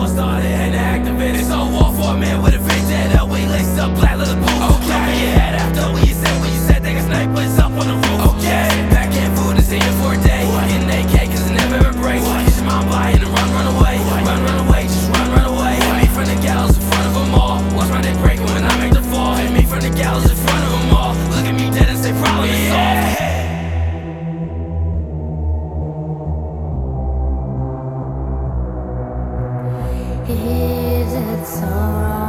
all started and activated. It's all war for a man with a vendetta. We laced up black leather boots. Okay, over your head after what you said they got snipers up on the roof. Okay, back in food and seeing for a day. Getting AK cause it never ever breaks. Kiss your mom by and run away. Run away, just run away. Hit me from the gallows in front of them all. Watch my neck breaking when I make the fall. Hit me from the gallows in front of them all. Look at me dead and say problem is solved. Is it so wrong?